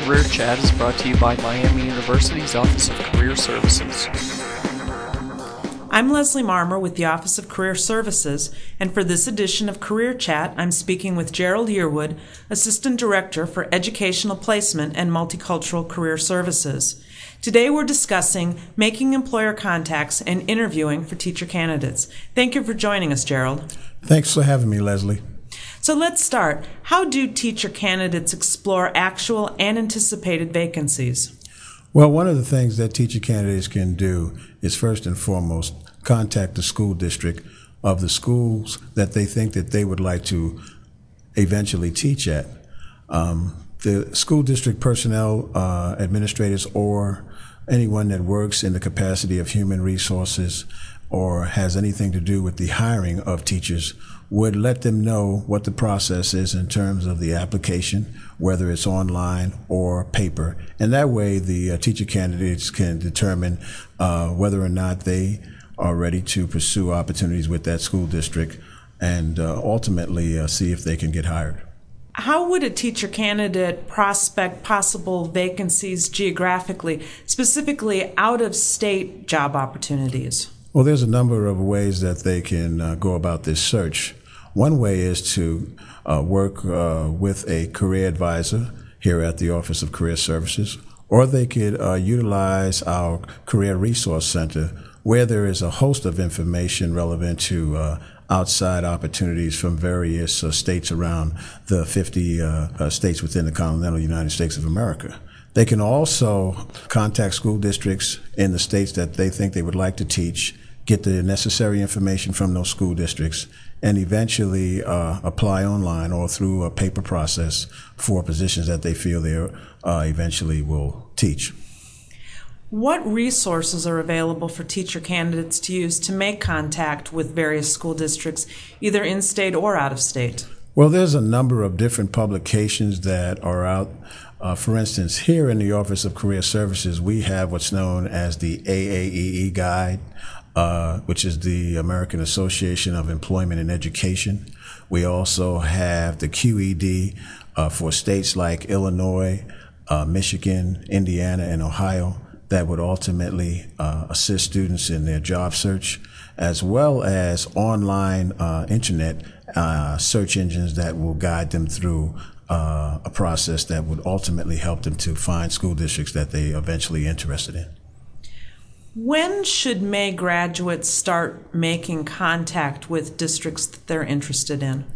Career Chat is brought to you by Miami University's Office of Career Services. I'm Leslie Marmer with the Office of Career Services, and for this edition of Career Chat, I'm speaking with Gerald Yearwood, Assistant Director for Educational Placement and Multicultural Career Services. Today we're discussing making employer contacts and interviewing for teacher candidates. Thank you for joining us, Gerald. Thanks for having me, Leslie. So let's start. How do teacher candidates explore actual and anticipated vacancies? Well, one of the things that teacher candidates can do is first and foremost contact the school district of the schools that they think that they would like to eventually teach at. The school district personnel, administrators, or anyone that works in the capacity of human resources or has anything to do with the hiring of teachers would let them know what the process is in terms of the application, whether it's online or paper. And that way the teacher candidates can determine whether or not they are ready to pursue opportunities with that school district and ultimately see if they can get hired. How would a teacher candidate prospect possible vacancies geographically, specifically out-of-state job opportunities? Well, there's a number of ways that they can go about this search. One way is to work with a career advisor here at the Office of Career Services, or they could utilize our Career Resource Center, where there is a host of information relevant to outside opportunities from various states around the 50 states within the continental United States of America. They can also contact school districts in the states that they think they would like to teach, get the necessary information from those school districts, and eventually apply online or through a paper process for positions that they feel they eventually will teach. What resources are available for teacher candidates to use to make contact with various school districts, either in-state or out-of-state? Well, there's a number of different publications that are out. For instance, here in the Office of Career Services, we have what's known as the AAEE Guide, which is the American Association of Employment and Education. We also have the QED for states like Illinois, Michigan, Indiana, and Ohio, that would ultimately assist students in their job search, as well as online internet search engines that will guide them through a process that would ultimately help them to find school districts that they eventually interested in. When should May graduates start making contact with districts that they're interested in?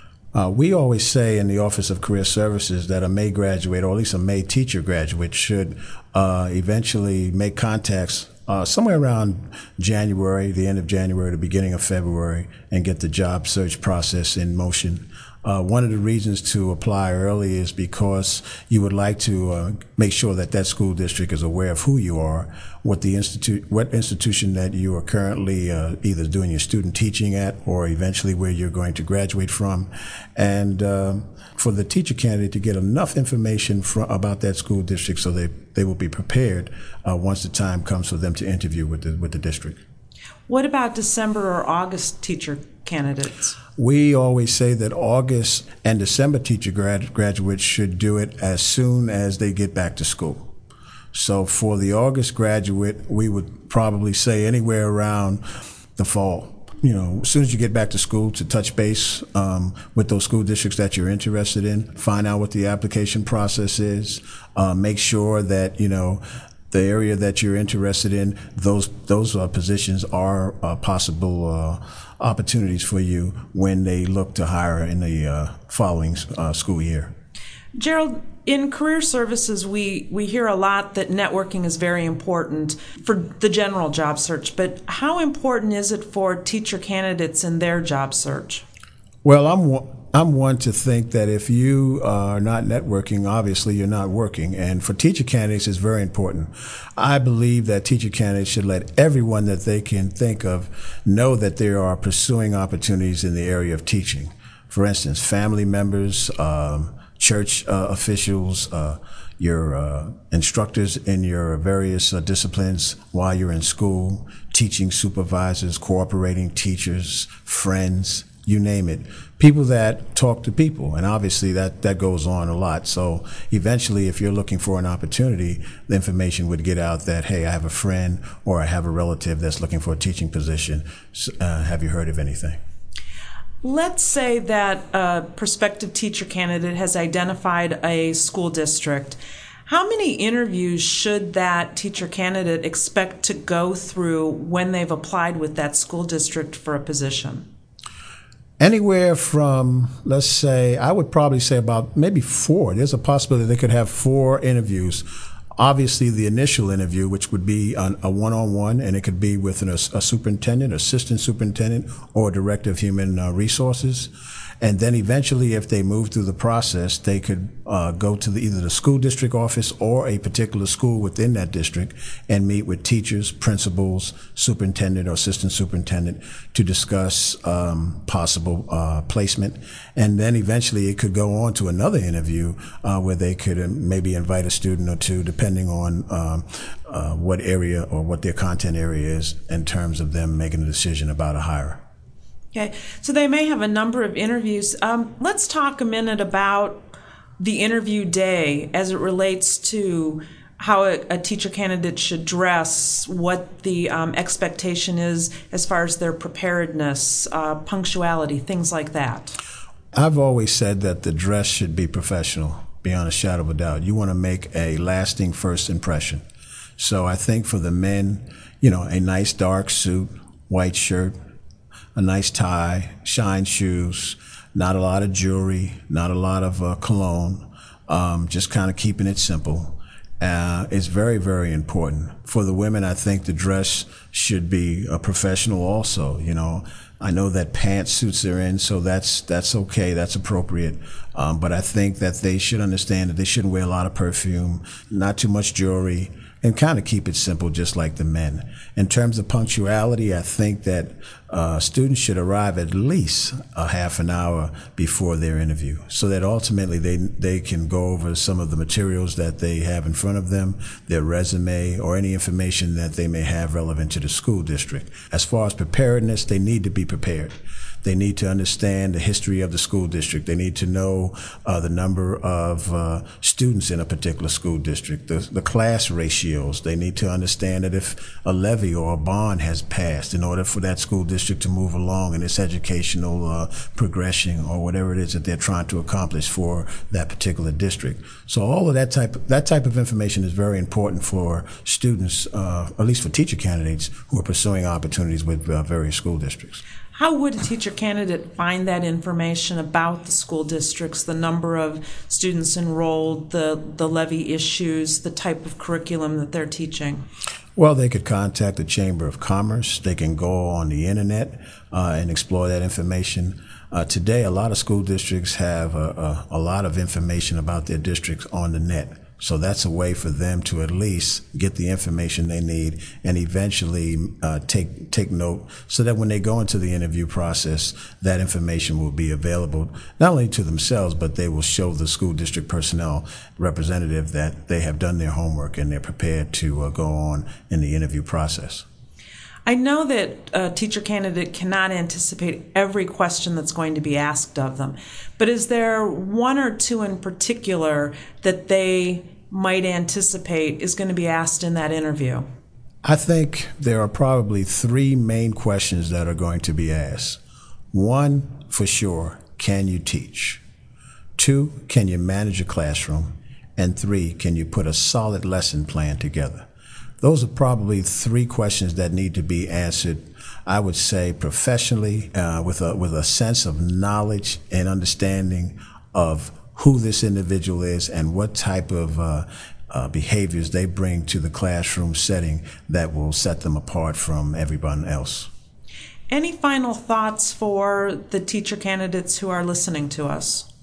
We always say in the Office of Career Services that a May graduate, or at least a May teacher graduate, should eventually make contacts somewhere around January, the end of January, the beginning of February, and get the job search process in motion. One of the reasons to apply early is because you would like to make sure that that school district is aware of who you are, what institution that you are currently either doing your student teaching at, or eventually where you're going to graduate from, and for the teacher candidate to get enough information about that school district so they will be prepared once the time comes for them to interview with the district. What about December or August teacher candidates? We always say that August and December teacher graduates should do it as soon as they get back to school. So for the August graduate, we would probably say anywhere around the fall. You know, as soon as you get back to school, to touch base with those school districts that you're interested in, find out what the application process is, make sure that, you know, the area that you're interested in, those positions are possible opportunities for you when they look to hire in the following school year. Gerald, in career services, we hear a lot that networking is very important for the general job search, but how important is it for teacher candidates in their job search? Well, I'm one to think that if you are not networking, obviously you're not working. And for teacher candidates, it's very important. I believe that teacher candidates should let everyone that they can think of know that they are pursuing opportunities in the area of teaching. For instance, family members, church officials, your instructors in your various disciplines while you're in school, teaching supervisors, cooperating teachers, friends, you name it. People that talk to people, and obviously that goes on a lot. So eventually, if you're looking for an opportunity, the information would get out that, hey, I have a friend or I have a relative that's looking for a teaching position. Have you heard of anything? Let's say that a prospective teacher candidate has identified a school district. How many interviews should that teacher candidate expect to go through when they've applied with that school district for a position? Anywhere from, let's say, I would probably say about maybe 4. There's a possibility they could have 4 interviews. Obviously, the initial interview, which would be a one-on-one, and it could be with a superintendent, assistant superintendent, or director of human resources. And then eventually, if they move through the process, they could go to either the school district office or a particular school within that district and meet with teachers, principals, superintendent or assistant superintendent to discuss possible placement. And then eventually it could go on to another interview where they could maybe invite a student or two, depending on what area or what their content area is in terms of them making a decision about a hire. Okay, so they may have a number of interviews. Let's talk a minute about the interview day as it relates to how a teacher candidate should dress, what the expectation is as far as their preparedness, punctuality, things like that. I've always said that the dress should be professional, beyond a shadow of a doubt. You want to make a lasting first impression. So I think for the men, a nice dark suit, white shirt, a nice tie, shine shoes, not a lot of jewelry, not a lot of cologne, just kind of keeping it simple. It's very, very important. For the women, I think the dress should be professional also. I know that pantsuits are in, so that's okay, that's appropriate. But I think that they should understand that they shouldn't wear a lot of perfume, not too much jewelry, and kind of keep it simple, just like the men. In terms of punctuality, I think that students should arrive at least a half an hour before their interview, so that ultimately they can go over some of the materials that they have in front of them, their resume, or any information that they may have relevant to the school district. As far as preparedness, they need to be prepared. They need to understand the history of the school district. They need to know the number of students in a particular school district, the class ratios. They need to understand that if a levy or a bond has passed, in order for that school district to move along in its educational progression or whatever it is that they're trying to accomplish for that particular district. So all of that type of information is very important for students, at least for teacher candidates who are pursuing opportunities with various school districts. How would a teacher candidate find that information about the school districts, the number of students enrolled, the levy issues, the type of curriculum that they're teaching? Well, they could contact the Chamber of Commerce. They can go on the internet and explore that information. Today, a lot of school districts have a lot of information about their districts on the net. So that's a way for them to at least get the information they need and eventually take note so that when they go into the interview process, that information will be available not only to themselves, but they will show the school district personnel representative that they have done their homework and they're prepared to go on in the interview process. I know that a teacher candidate cannot anticipate every question that's going to be asked of them, but is there one or two in particular that they might anticipate is going to be asked in that interview? I think there are probably 3 main questions that are going to be asked. 1, for sure, can you teach? 2, can you manage a classroom? And 3, can you put a solid lesson plan together? Those are probably 3 questions that need to be answered, I would say, professionally, with a sense of knowledge and understanding of who this individual is and what type of behaviors they bring to the classroom setting that will set them apart from everyone else. Any final thoughts for the teacher candidates who are listening to us?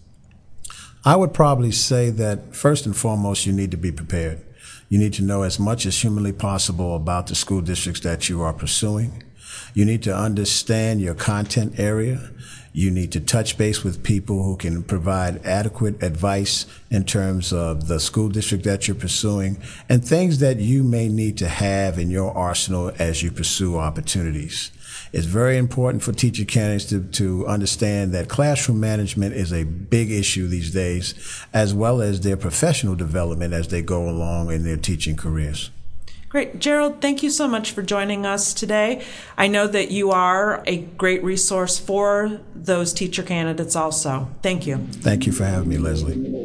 I would probably say that first and foremost, you need to be prepared. You need to know as much as humanly possible about the school districts that you are pursuing. You need to understand your content area. You need to touch base with people who can provide adequate advice in terms of the school district that you're pursuing and things that you may need to have in your arsenal as you pursue opportunities. It's very important for teacher candidates to understand that classroom management is a big issue these days, as well as their professional development as they go along in their teaching careers. Great. Gerald, thank you so much for joining us today. I know that you are a great resource for those teacher candidates also. Thank you. Thank you for having me, Leslie.